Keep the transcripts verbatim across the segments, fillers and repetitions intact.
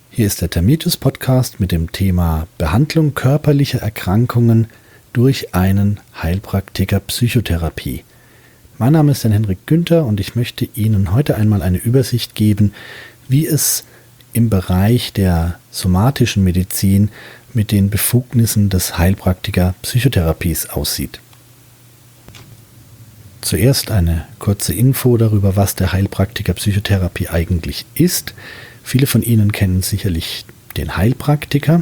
Hier ist der Termitus-Podcast mit dem Thema Behandlung körperlicher Erkrankungen durch einen Heilpraktiker Psychotherapie. Mein Name ist Henrik Günther und ich möchte Ihnen heute einmal eine Übersicht geben, wie es im Bereich der somatischen Medizin mit den Befugnissen des Heilpraktiker Psychotherapies aussieht. Zuerst eine kurze Info darüber, was der Heilpraktiker Psychotherapie eigentlich ist. Viele von Ihnen kennen sicherlich den Heilpraktiker.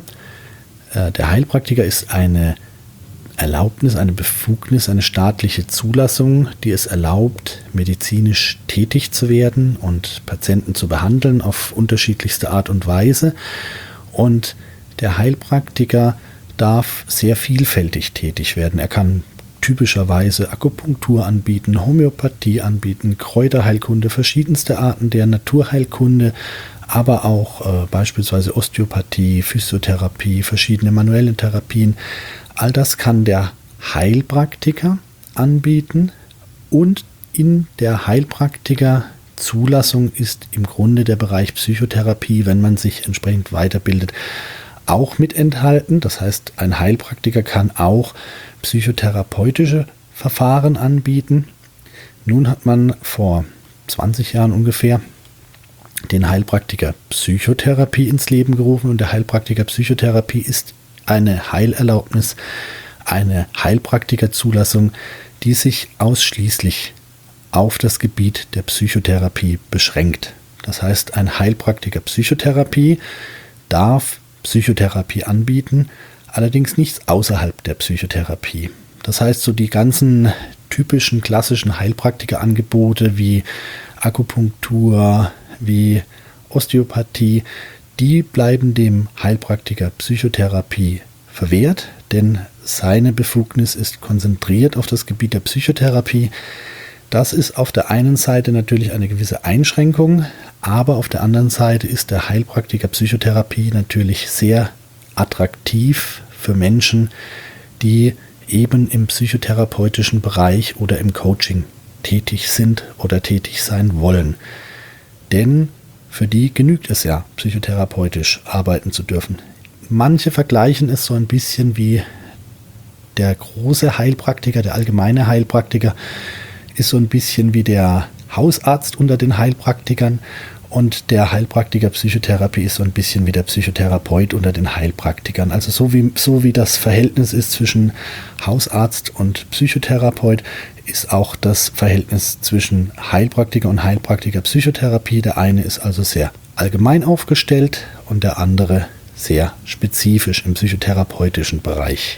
Der Heilpraktiker ist eine Erlaubnis, eine Befugnis, eine staatliche Zulassung, die es erlaubt, medizinisch tätig zu werden und Patienten zu behandeln auf unterschiedlichste Art und Weise. Und der Heilpraktiker darf sehr vielfältig tätig werden. Er kann typischerweise Akupunktur anbieten, Homöopathie anbieten, Kräuterheilkunde, verschiedenste Arten der Naturheilkunde, aber auch äh, beispielsweise Osteopathie, Physiotherapie, verschiedene manuelle Therapien. All das kann der Heilpraktiker anbieten und in der Heilpraktiker-Zulassung ist im Grunde der Bereich Psychotherapie, wenn man sich entsprechend weiterbildet, auch mit enthalten. Das heißt, ein Heilpraktiker kann auch psychotherapeutische Verfahren anbieten. Nun hat man vor zwanzig Jahren ungefähr den Heilpraktiker Psychotherapie ins Leben gerufen und der Heilpraktiker Psychotherapie ist eine Heilerlaubnis, eine Heilpraktikerzulassung, die sich ausschließlich auf das Gebiet der Psychotherapie beschränkt. Das heißt, ein Heilpraktiker Psychotherapie darf Psychotherapie anbieten, allerdings nichts außerhalb der Psychotherapie. Das heißt, so die ganzen typischen klassischen Heilpraktikerangebote wie Akupunktur, wie Osteopathie, die bleiben dem Heilpraktiker Psychotherapie verwehrt, denn seine Befugnis ist konzentriert auf das Gebiet der Psychotherapie. Das ist auf der einen Seite natürlich eine gewisse Einschränkung, aber auf der anderen Seite ist der Heilpraktiker Psychotherapie natürlich sehr attraktiv für Menschen, die eben im psychotherapeutischen Bereich oder im Coaching tätig sind oder tätig sein wollen. Denn für die genügt es ja, psychotherapeutisch arbeiten zu dürfen. Manche vergleichen es so ein bisschen wie der große Heilpraktiker, der allgemeine Heilpraktiker ist so ein bisschen wie der Hausarzt unter den Heilpraktikern und der Heilpraktiker Psychotherapie ist so ein bisschen wie der Psychotherapeut unter den Heilpraktikern. Also so wie, so wie das Verhältnis ist zwischen Hausarzt und Psychotherapeut, ist auch das Verhältnis zwischen Heilpraktiker und Heilpraktiker Psychotherapie. Der eine ist also sehr allgemein aufgestellt und der andere sehr spezifisch im psychotherapeutischen Bereich.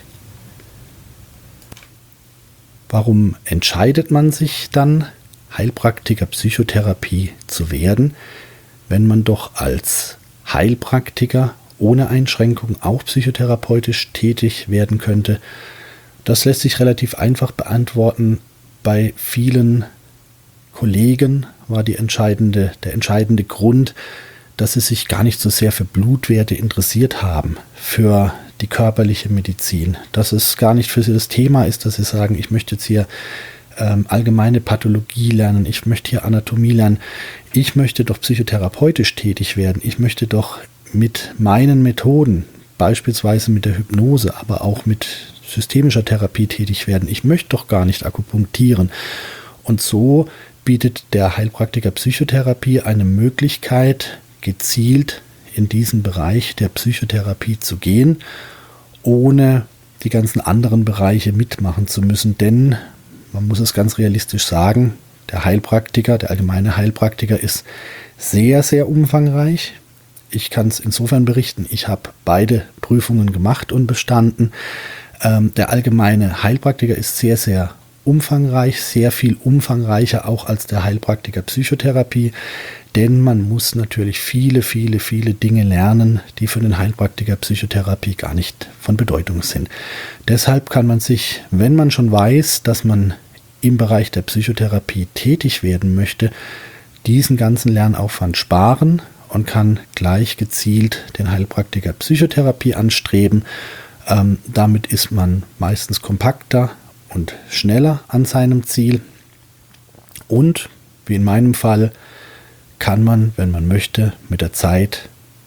Warum entscheidet man sich dann, Heilpraktiker Psychotherapie zu werden, wenn man doch als Heilpraktiker ohne Einschränkung auch psychotherapeutisch tätig werden könnte? Das lässt sich relativ einfach beantworten. Bei vielen Kollegen war die entscheidende, der entscheidende Grund, dass sie sich gar nicht so sehr für Blutwerte interessiert haben, für die körperliche Medizin. Dass es gar nicht für sie das Thema ist, dass sie sagen, ich möchte jetzt hier ähm, allgemeine Pathologie lernen, ich möchte hier Anatomie lernen, ich möchte doch psychotherapeutisch tätig werden, ich möchte doch mit meinen Methoden, beispielsweise mit der Hypnose, aber auch mit systemischer Therapie tätig werden. Ich möchte doch gar nicht akupunktieren. Und so bietet der Heilpraktiker Psychotherapie eine Möglichkeit, gezielt in diesen Bereich der Psychotherapie zu gehen, ohne die ganzen anderen Bereiche mitmachen zu müssen. Denn man muss es ganz realistisch sagen, der Heilpraktiker, der allgemeine Heilpraktiker ist sehr, sehr umfangreich. Ich kann es insofern berichten, ich habe beide Prüfungen gemacht und bestanden. Ähm, der allgemeine Heilpraktiker ist sehr, sehr umfangreich, sehr viel umfangreicher auch als der Heilpraktiker Psychotherapie, denn man muss natürlich viele, viele, viele Dinge lernen, die für den Heilpraktiker Psychotherapie gar nicht von Bedeutung sind. Deshalb kann man sich, wenn man schon weiß, dass man im Bereich der Psychotherapie tätig werden möchte, diesen ganzen Lernaufwand sparen und kann gleich gezielt den Heilpraktiker Psychotherapie anstreben. Ähm, damit ist man meistens kompakter und schneller an seinem Ziel. Und, wie in meinem Fall, kann man, wenn man möchte, mit der Zeit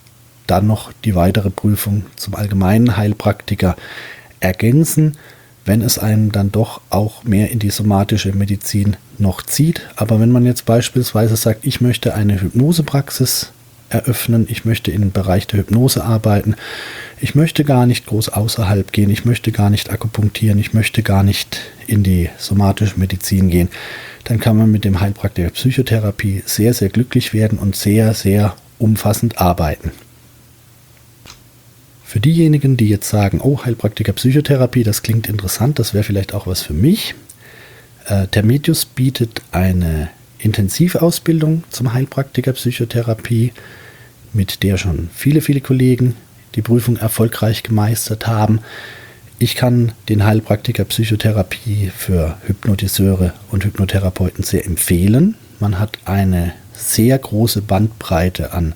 dann noch die weitere Prüfung zum allgemeinen Heilpraktiker ergänzen, wenn es einen dann doch auch mehr in die somatische Medizin noch zieht. Aber wenn man jetzt beispielsweise sagt, ich möchte eine Hypnosepraxis eröffnen, ich möchte im Bereich der Hypnose arbeiten, ich möchte gar nicht groß außerhalb gehen, ich möchte gar nicht akupunktieren, ich möchte gar nicht in die somatische Medizin gehen, dann kann man mit dem Heilpraktiker Psychotherapie sehr, sehr glücklich werden und sehr, sehr umfassend arbeiten. Für diejenigen, die jetzt sagen, oh, Heilpraktiker Psychotherapie, das klingt interessant, das wäre vielleicht auch was für mich. Äh, Termetius bietet eine Intensivausbildung zum Heilpraktiker Psychotherapie, mit der schon viele, viele Kollegen die Prüfung erfolgreich gemeistert haben. Ich kann den Heilpraktiker Psychotherapie für Hypnotiseure und Hypnotherapeuten sehr empfehlen. Man hat eine sehr große Bandbreite an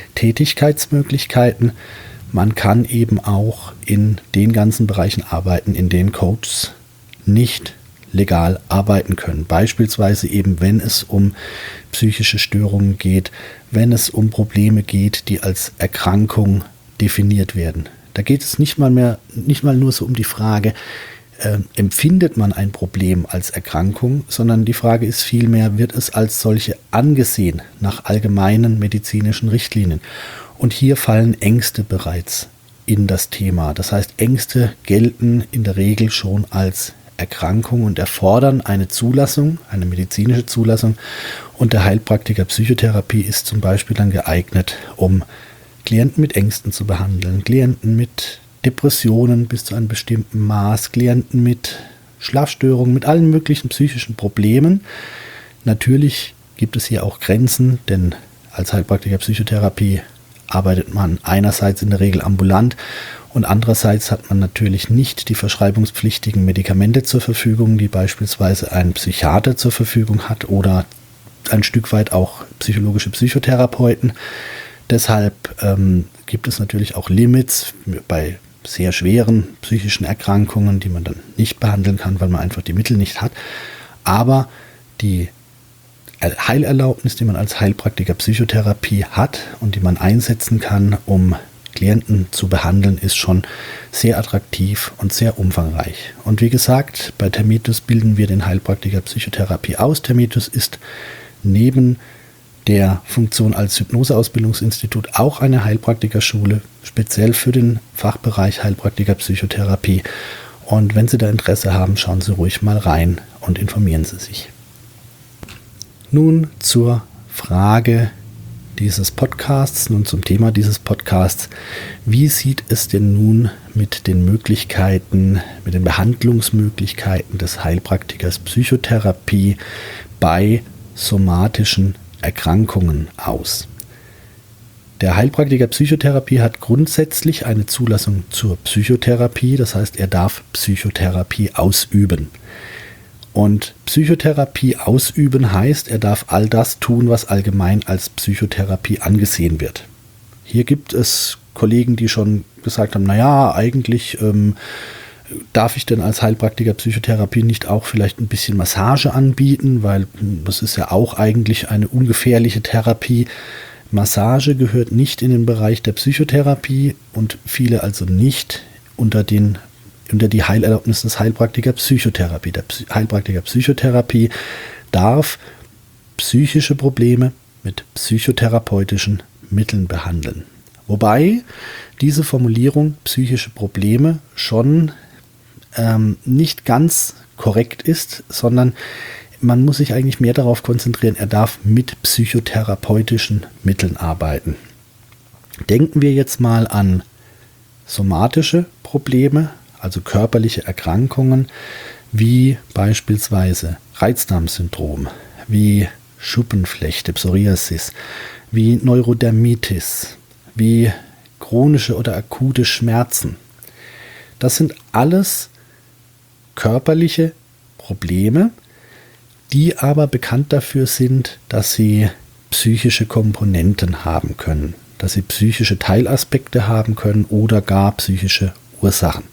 Tätigkeitsmöglichkeiten. Man kann eben auch in den ganzen Bereichen arbeiten, in denen Coaches nicht legal arbeiten können. Beispielsweise eben, wenn es um psychische Störungen geht, wenn es um Probleme geht, die als Erkrankung definiert werden. Da geht es nicht mal mehr, nicht mal nur so um die Frage, äh, empfindet man ein Problem als Erkrankung, sondern die Frage ist vielmehr, wird es als solche angesehen nach allgemeinen medizinischen Richtlinien? Und hier fallen Ängste bereits in das Thema. Das heißt, Ängste gelten in der Regel schon als Erkrankung und erfordern eine Zulassung, eine medizinische Zulassung. Und der Heilpraktiker Psychotherapie ist zum Beispiel dann geeignet, um Klienten mit Ängsten zu behandeln, Klienten mit Depressionen bis zu einem bestimmten Maß, Klienten mit Schlafstörungen, mit allen möglichen psychischen Problemen. Natürlich gibt es hier auch Grenzen, denn als Heilpraktiker Psychotherapie arbeitet man einerseits in der Regel ambulant und andererseits hat man natürlich nicht die verschreibungspflichtigen Medikamente zur Verfügung, die beispielsweise ein Psychiater zur Verfügung hat oder ein Stück weit auch psychologische Psychotherapeuten. Deshalb ähm, gibt es natürlich auch Limits bei sehr schweren psychischen Erkrankungen, die man dann nicht behandeln kann, weil man einfach die Mittel nicht hat. Aber die Heilerlaubnis, die man als Heilpraktiker Psychotherapie hat und die man einsetzen kann, um Klienten zu behandeln, ist schon sehr attraktiv und sehr umfangreich. Und wie gesagt, bei Termetius bilden wir den Heilpraktiker Psychotherapie aus. Termetius ist neben der Funktion als Hypnoseausbildungsinstitut auch eine Heilpraktikerschule, speziell für den Fachbereich Heilpraktiker Psychotherapie. Und wenn Sie da Interesse haben, schauen Sie ruhig mal rein und informieren Sie sich. Nun zur Frage dieses Podcasts, nun zum Thema dieses Podcasts. Wie sieht es denn nun mit den Möglichkeiten, mit den Behandlungsmöglichkeiten des Heilpraktikers Psychotherapie bei somatischen Erkrankungen aus? Der Heilpraktiker Psychotherapie hat grundsätzlich eine Zulassung zur Psychotherapie, das heißt, er darf Psychotherapie ausüben. Und Psychotherapie ausüben heißt, er darf all das tun, was allgemein als Psychotherapie angesehen wird. Hier gibt es Kollegen, die schon gesagt haben, naja, eigentlich ähm, darf ich denn als Heilpraktiker Psychotherapie nicht auch vielleicht ein bisschen Massage anbieten, weil das ist ja auch eigentlich eine ungefährliche Therapie. Massage gehört nicht in den Bereich der Psychotherapie und viele also nicht unter den unter die Heilerlaubnis des Heilpraktiker Psychotherapie. Der Psy- Heilpraktiker Psychotherapie darf psychische Probleme mit psychotherapeutischen Mitteln behandeln. Wobei diese Formulierung psychische Probleme schon ähm, nicht ganz korrekt ist, sondern man muss sich eigentlich mehr darauf konzentrieren, er darf mit psychotherapeutischen Mitteln arbeiten. Denken wir jetzt mal an somatische Probleme, also körperliche Erkrankungen, wie beispielsweise Reizdarmsyndrom, wie Schuppenflechte, Psoriasis, wie Neurodermitis, wie chronische oder akute Schmerzen. Das sind alles körperliche Probleme, die aber bekannt dafür sind, dass sie psychische Komponenten haben können, dass sie psychische Teilaspekte haben können oder gar psychische Ursachen.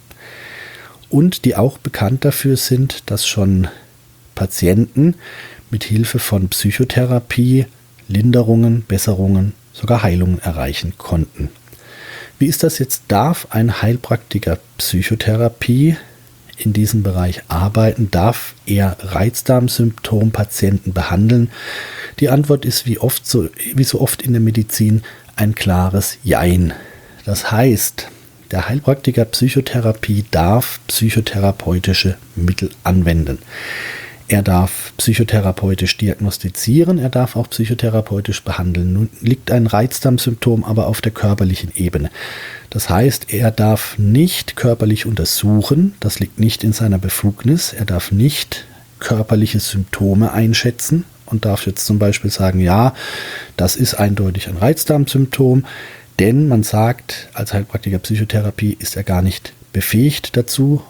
Und die auch bekannt dafür sind, dass schon Patienten mit Hilfe von Psychotherapie Linderungen, Besserungen, sogar Heilungen erreichen konnten. Wie ist das jetzt? Darf ein Heilpraktiker Psychotherapie in diesem Bereich arbeiten? Darf er Reizdarmsymptompatienten behandeln? Die Antwort ist wie oft so, wie so oft in der Medizin ein klares Jein. Das heißt, der Heilpraktiker Psychotherapie darf psychotherapeutische Mittel anwenden. Er darf psychotherapeutisch diagnostizieren, er darf auch psychotherapeutisch behandeln. Nun liegt ein Reizdarmsymptom aber auf der körperlichen Ebene. Das heißt, er darf nicht körperlich untersuchen, das liegt nicht in seiner Befugnis. Er darf nicht körperliche Symptome einschätzen und darf jetzt zum Beispiel sagen, ja, das ist eindeutig ein Reizdarmsymptom, denn man sagt, als Heilpraktiker Psychotherapie ist er gar nicht befähigt dazu,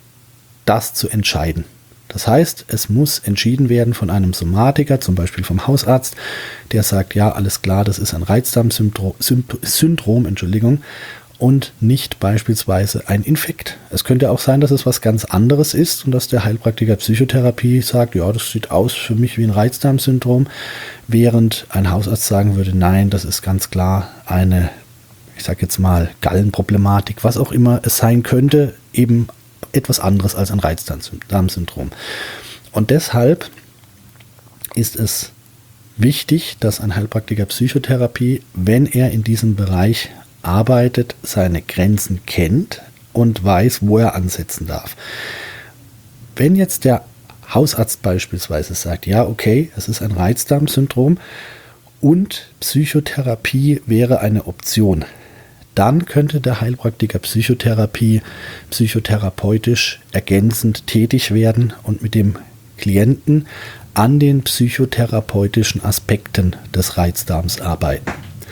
das zu entscheiden. Das heißt, es muss entschieden werden von einem Somatiker, zum Beispiel vom Hausarzt, der sagt, ja, alles klar, das ist ein Reizdarmsyndrom, Syndrom, Entschuldigung, und nicht beispielsweise ein Infekt. Es könnte auch sein, dass es was ganz anderes ist und dass der Heilpraktiker Psychotherapie sagt, ja, das sieht aus für mich wie ein Reizdarmsyndrom, während ein Hausarzt sagen würde, nein, das ist ganz klar eine, ich sage jetzt mal, Gallenproblematik, was auch immer es sein könnte, eben etwas anderes als ein Reizdarmsyndrom. Und deshalb ist es wichtig, dass ein Heilpraktiker Psychotherapie, wenn er in diesem Bereich arbeitet, seine Grenzen kennt und weiß, wo er ansetzen darf. Wenn jetzt der Hausarzt beispielsweise sagt, ja, okay, es ist ein Reizdarmsyndrom und Psychotherapie wäre eine Option, dann könnte der Heilpraktiker Psychotherapie psychotherapeutisch ergänzend tätig werden und mit dem Klienten an den psychotherapeutischen Aspekten des Reizdarms arbeiten.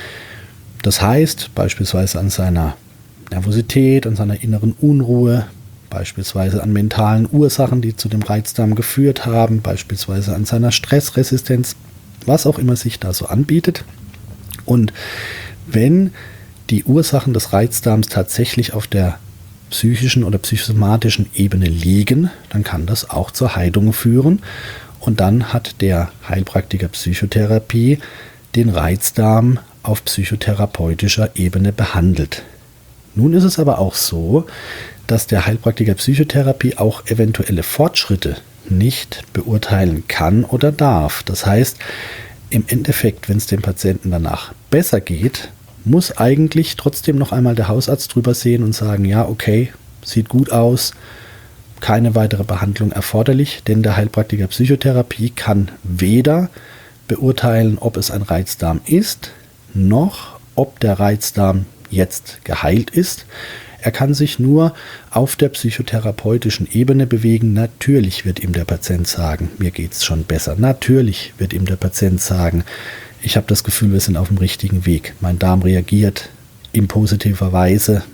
Das heißt, beispielsweise an seiner Nervosität, an seiner inneren Unruhe, beispielsweise an mentalen Ursachen, die zu dem Reizdarm geführt haben, beispielsweise an seiner Stressresistenz, was auch immer sich da so anbietet. Und wenn die Ursachen des Reizdarms tatsächlich auf der psychischen oder psychosomatischen Ebene liegen, dann kann das auch zur Heilung führen. Und dann hat der Heilpraktiker Psychotherapie den Reizdarm auf psychotherapeutischer Ebene behandelt. Nun ist es aber auch so, dass der Heilpraktiker Psychotherapie auch eventuelle Fortschritte nicht beurteilen kann oder darf. Das heißt, im Endeffekt, wenn es dem Patienten danach besser geht, muss eigentlich trotzdem noch einmal der Hausarzt drüber sehen und sagen, ja, okay, sieht gut aus, keine weitere Behandlung erforderlich, denn der Heilpraktiker Psychotherapie kann weder beurteilen, ob es ein Reizdarm ist, noch ob der Reizdarm jetzt geheilt ist. Er kann sich nur auf der psychotherapeutischen Ebene bewegen. Natürlich wird ihm der Patient sagen, mir geht es schon besser. Natürlich wird ihm der Patient sagen, ich habe das Gefühl, wir sind auf dem richtigen Weg. Mein Darm reagiert in positiver Weise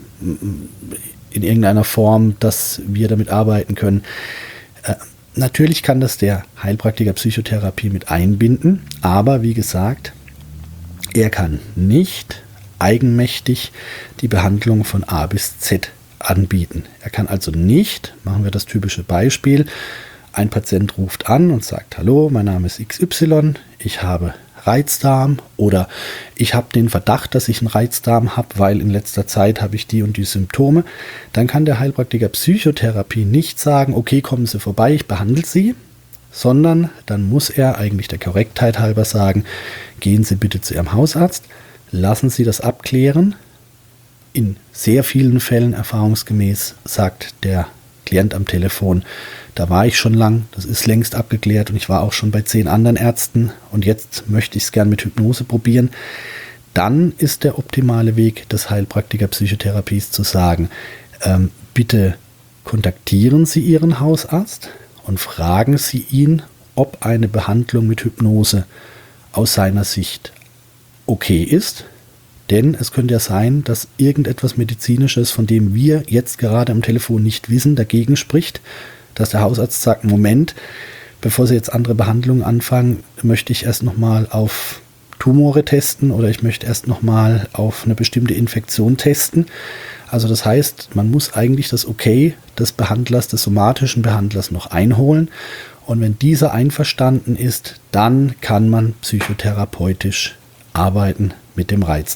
in irgendeiner Form, dass wir damit arbeiten können. Äh, natürlich kann das der Heilpraktiker Psychotherapie mit einbinden, aber wie gesagt, er kann nicht eigenmächtig die Behandlung von A bis Z anbieten. Er kann also nicht, machen wir das typische Beispiel, ein Patient ruft an und sagt, hallo, mein Name ist X Y, ich habe Reizdarm oder ich habe den Verdacht, dass ich einen Reizdarm habe, weil in letzter Zeit habe ich die und die Symptome. Dann kann der Heilpraktiker Psychotherapie nicht sagen, okay, kommen Sie vorbei, ich behandle Sie, sondern dann muss er eigentlich der Korrektheit halber sagen, gehen Sie bitte zu Ihrem Hausarzt, lassen Sie das abklären. In sehr vielen Fällen erfahrungsgemäß sagt der Klient am Telefon, da war ich schon lang, das ist längst abgeklärt und ich war auch schon bei zehn anderen Ärzten und jetzt möchte ich es gern mit Hypnose probieren. Dann ist der optimale Weg des Heilpraktiker Psychotherapies zu sagen, ähm, bitte kontaktieren Sie Ihren Hausarzt und fragen Sie ihn, ob eine Behandlung mit Hypnose aus seiner Sicht okay ist. Denn es könnte ja sein, dass irgendetwas Medizinisches, von dem wir jetzt gerade am Telefon nicht wissen, dagegen spricht, dass der Hausarzt sagt, Moment, bevor Sie jetzt andere Behandlungen anfangen, möchte ich erst nochmal auf Tumore testen oder ich möchte erst nochmal auf eine bestimmte Infektion testen. Also das heißt, man muss eigentlich das Okay des Behandlers, des somatischen Behandlers noch einholen. Und wenn dieser einverstanden ist, dann kann man psychotherapeutisch arbeiten mit dem Reizdarm.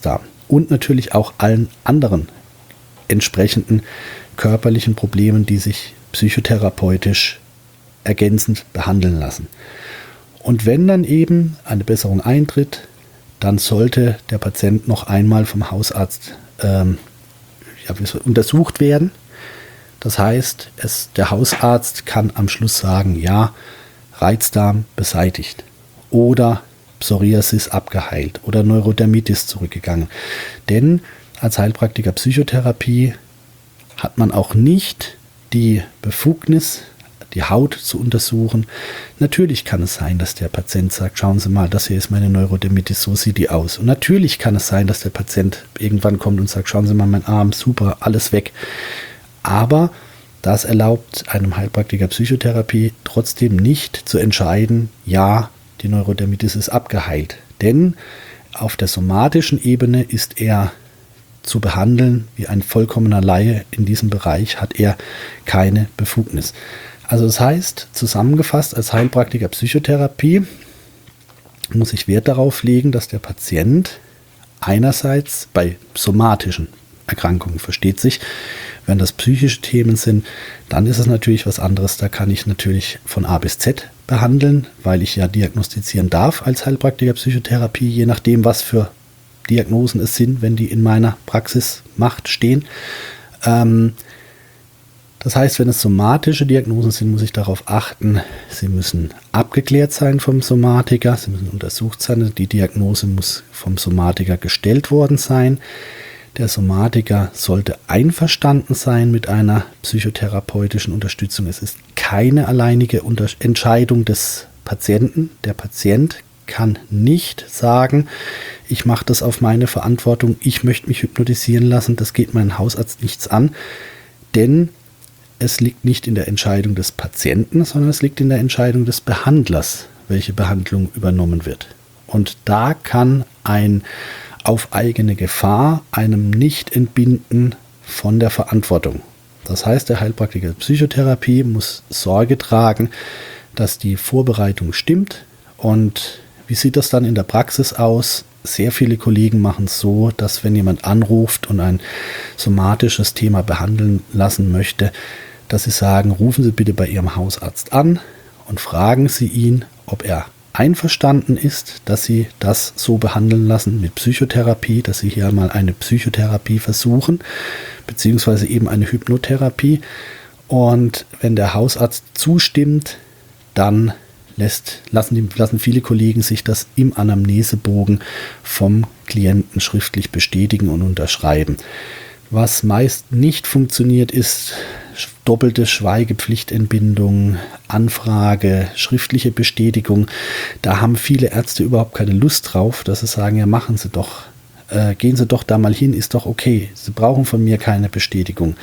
und natürlich auch allen anderen entsprechenden körperlichen Problemen, die sich psychotherapeutisch ergänzend behandeln lassen. Und wenn dann eben eine Besserung eintritt, dann sollte der Patient noch einmal vom Hausarzt ähm, ja, untersucht werden. Das heißt, es, der Hausarzt kann am Schluss sagen, ja, Reizdarm beseitigt oder Psoriasis abgeheilt oder Neurodermitis zurückgegangen. Denn als Heilpraktiker Psychotherapie hat man auch nicht die Befugnis, die Haut zu untersuchen. Natürlich kann es sein, dass der Patient sagt, schauen Sie mal, das hier ist meine Neurodermitis, so sieht die aus. Und natürlich kann es sein, dass der Patient irgendwann kommt und sagt, schauen Sie mal, mein Arm, super, alles weg. Aber das erlaubt einem Heilpraktiker Psychotherapie trotzdem nicht zu entscheiden, ja, die Neurodermitis ist abgeheilt. Denn auf der somatischen Ebene ist er zu behandeln wie ein vollkommener Laie. In diesem Bereich hat er keine Befugnis. Also das heißt, zusammengefasst, als Heilpraktiker Psychotherapie muss ich Wert darauf legen, dass der Patient einerseits bei somatischen Erkrankungen, versteht sich, wenn das psychische Themen sind, dann ist es natürlich was anderes. Da kann ich natürlich von A bis Z behandeln, weil ich ja diagnostizieren darf als Heilpraktiker Psychotherapie, je nachdem, was für Diagnosen es sind, wenn die in meiner Praxismacht stehen. Ähm, das heißt, wenn es somatische Diagnosen sind, muss ich darauf achten, sie müssen abgeklärt sein vom Somatiker, sie müssen untersucht sein, die Diagnose muss vom Somatiker gestellt worden sein. Der Somatiker sollte einverstanden sein mit einer psychotherapeutischen Unterstützung. Es ist keine alleinige Unter- Entscheidung des Patienten. Der Patient kann nicht sagen, ich mache das auf meine Verantwortung, ich möchte mich hypnotisieren lassen, das geht meinen Hausarzt nichts an, denn es liegt nicht in der Entscheidung des Patienten, sondern es liegt in der Entscheidung des Behandlers, welche Behandlung übernommen wird. Und da kann ein auf eigene Gefahr einem nicht entbinden von der Verantwortung. Das heißt, der Heilpraktiker Psychotherapie muss Sorge tragen, dass die Vorbereitung stimmt. Und wie sieht das dann in der Praxis aus? Sehr viele Kollegen machen es so, dass wenn jemand anruft und ein somatisches Thema behandeln lassen möchte, dass sie sagen, rufen Sie bitte bei Ihrem Hausarzt an und fragen Sie ihn, ob er einverstanden ist, dass Sie das so behandeln lassen mit Psychotherapie, dass Sie hier mal eine Psychotherapie versuchen, beziehungsweise eben eine Hypnotherapie. Und wenn der Hausarzt zustimmt, dann lässt, lassen, die, lassen viele Kollegen sich das im Anamnesebogen vom Klienten schriftlich bestätigen und unterschreiben. Was meist nicht funktioniert, ist doppelte Schweigepflichtentbindung, Anfrage, schriftliche Bestätigung. Da haben viele Ärzte überhaupt keine Lust drauf, dass sie sagen, ja, machen Sie doch, äh, gehen Sie doch da mal hin, ist doch okay. Sie brauchen von mir keine Bestätigung.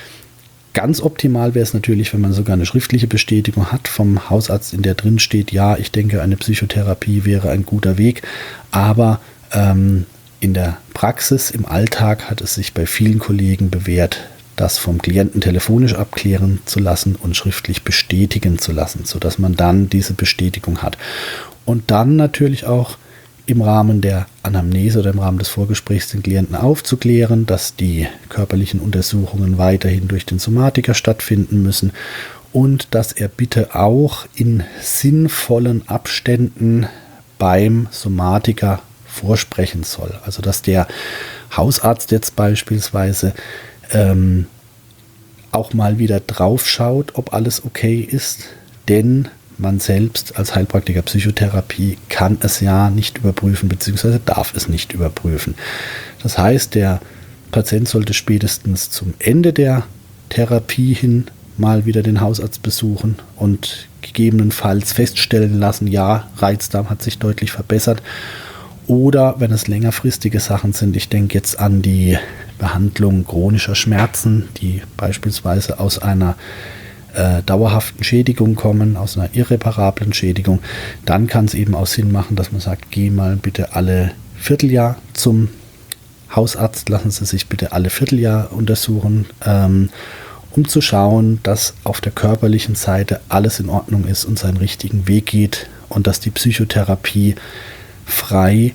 Ganz optimal wäre es natürlich, wenn man sogar eine schriftliche Bestätigung hat vom Hausarzt, in der drin steht, ja, ich denke, eine Psychotherapie wäre ein guter Weg, aber ähm, in der Praxis, im Alltag hat es sich bei vielen Kollegen bewährt, das vom Klienten telefonisch abklären zu lassen und schriftlich bestätigen zu lassen, sodass man dann diese Bestätigung hat. Und dann natürlich auch im Rahmen der Anamnese oder im Rahmen des Vorgesprächs den Klienten aufzuklären, dass die körperlichen Untersuchungen weiterhin durch den Somatiker stattfinden müssen und dass er bitte auch in sinnvollen Abständen beim Somatiker vorsprechen soll. Also dass der Hausarzt jetzt beispielsweise ähm, auch mal wieder drauf schaut, ob alles okay ist, denn man selbst als Heilpraktiker Psychotherapie kann es ja nicht überprüfen, beziehungsweise darf es nicht überprüfen. Das heißt, der Patient sollte spätestens zum Ende der Therapie hin mal wieder den Hausarzt besuchen und gegebenenfalls feststellen lassen, ja, Reizdarm hat sich deutlich verbessert. Oder wenn es längerfristige Sachen sind, ich denke jetzt an die Behandlung chronischer Schmerzen, die beispielsweise aus einer äh, dauerhaften Schädigung kommen, aus einer irreparablen Schädigung, dann kann es eben auch Sinn machen, dass man sagt, geh mal bitte alle Vierteljahr zum Hausarzt, lassen Sie sich bitte alle Vierteljahr untersuchen, ähm, um zu schauen, dass auf der körperlichen Seite alles in Ordnung ist und seinen richtigen Weg geht und dass die Psychotherapie frei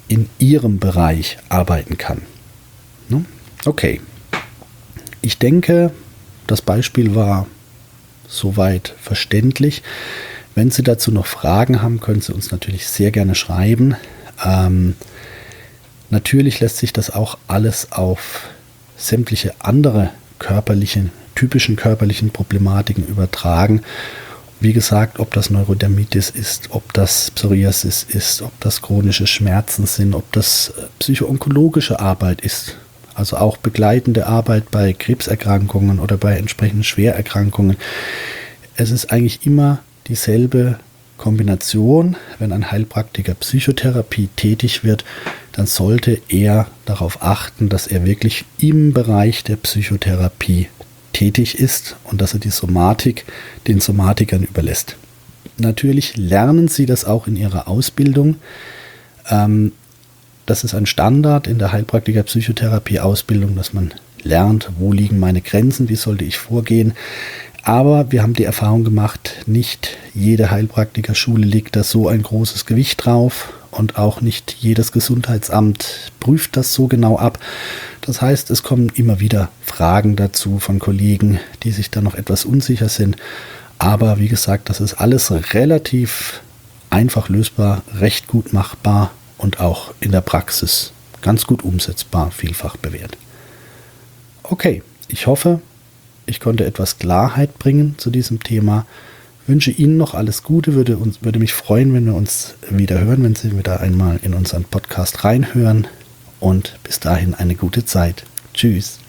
in Ihrem Bereich arbeiten kann. Okay, ich denke, das Beispiel war soweit verständlich. Wenn Sie dazu noch Fragen haben, können Sie uns natürlich sehr gerne schreiben. Ähm, natürlich lässt sich das auch alles auf sämtliche andere körperlichen, typischen körperlichen Problematiken übertragen. Wie gesagt, ob das Neurodermitis ist, ob das Psoriasis ist, ob das chronische Schmerzen sind, ob das psychoonkologische Arbeit ist, also auch begleitende Arbeit bei Krebserkrankungen oder bei entsprechenden Schwererkrankungen. Es ist eigentlich immer dieselbe Kombination. Wenn ein Heilpraktiker Psychotherapie tätig wird, dann sollte er darauf achten, dass er wirklich im Bereich der Psychotherapie tätig ist und dass er die Somatik den Somatikern überlässt. Natürlich lernen Sie das auch in Ihrer Ausbildung. Ähm, das ist ein Standard in der Heilpraktiker-Psychotherapie-Ausbildung, dass man lernt, wo liegen meine Grenzen, wie sollte ich vorgehen. Aber wir haben die Erfahrung gemacht, nicht jede Heilpraktikerschule legt da so ein großes Gewicht drauf und auch nicht jedes Gesundheitsamt prüft das so genau ab. Das heißt, es kommen immer wieder Fragen dazu von Kollegen, die sich da noch etwas unsicher sind. Aber wie gesagt, das ist alles relativ einfach lösbar, recht gut machbar und auch in der Praxis ganz gut umsetzbar, vielfach bewährt. Okay, ich hoffe, ich konnte etwas Klarheit bringen zu diesem Thema. Wünsche Ihnen noch alles Gute, würde, uns, würde mich freuen, wenn wir uns wieder hören, wenn Sie wieder einmal in unseren Podcast reinhören. Und bis dahin eine gute Zeit. Tschüss.